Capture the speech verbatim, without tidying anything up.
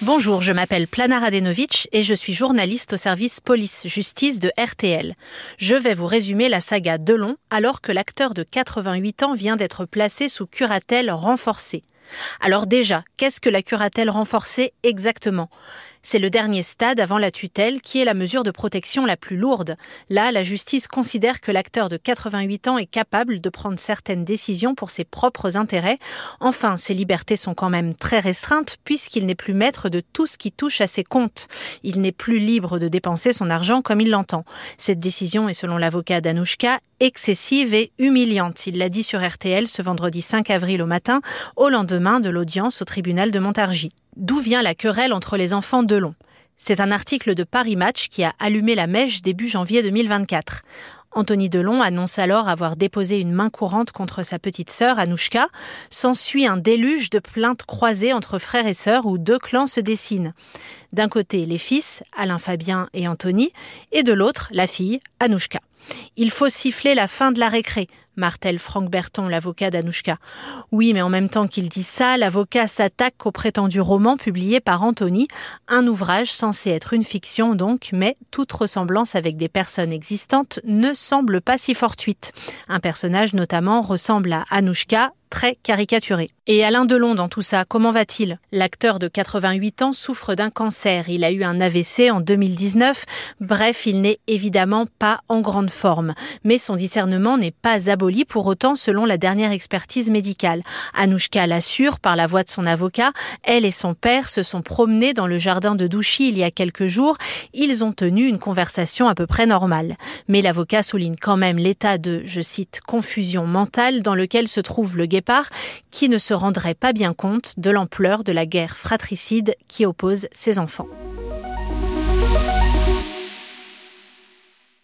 Bonjour, je m'appelle Plana Radenovic et je suis journaliste au service police-justice de R T L. Je vais vous résumer la saga Delon alors que l'acteur de quatre-vingt-huit ans vient d'être placé sous curatelle renforcée. Alors déjà, qu'est-ce que la curatelle renforcée exactement ? C'est le dernier stade avant la tutelle qui est la mesure de protection la plus lourde. Là, la justice considère que l'acteur de quatre-vingt-huit ans est capable de prendre certaines décisions pour ses propres intérêts. Enfin, ses libertés sont quand même très restreintes puisqu'il n'est plus maître de tout ce qui touche à ses comptes. Il n'est plus libre de dépenser son argent comme il l'entend. Cette décision est, selon l'avocat d'Anouchka, excessive et humiliante. Il l'a dit sur R T L ce vendredi cinq avril au matin, au lendemain de l'audience au tribunal de Montargis. D'où vient la querelle entre les enfants Delon ? C'est un article de Paris Match qui a allumé la mèche début janvier deux mille vingt-quatre. Anthony Delon annonce alors avoir déposé une main courante contre sa petite sœur, Anouchka. S'ensuit un déluge de plaintes croisées entre frères et sœurs où deux clans se dessinent. D'un côté, les fils, Alain Fabien et Anthony, et de l'autre, la fille, Anouchka. Il faut siffler la fin de la récré, martèle Franck Berton, l'avocat d'Anouchka. Oui, mais en même temps qu'il dit ça, l'avocat s'attaque au prétendu roman publié par Anthony, un ouvrage censé être une fiction donc, mais toute ressemblance avec des personnes existantes ne semble pas si fortuite. Un personnage notamment ressemble à Anouchka, très caricaturé. Et Alain Delon dans tout ça, comment va-t-il ? L'acteur de quatre-vingt-huit ans souffre d'un cancer. Il a eu un A V C en deux mille dix-neuf. Bref, il n'est évidemment pas en grande forme. Mais son discernement n'est pas aboli pour autant selon la dernière expertise médicale. Anouchka l'assure par la voix de son avocat. Elle et son père se sont promenés dans le jardin de Douchy il y a quelques jours. Ils ont tenu une conversation à peu près normale. Mais l'avocat souligne quand même l'état de, je cite, confusion mentale dans lequel se trouve le guépard qui ne se rendrait pas bien compte de l'ampleur de la guerre fratricide qui oppose ses enfants.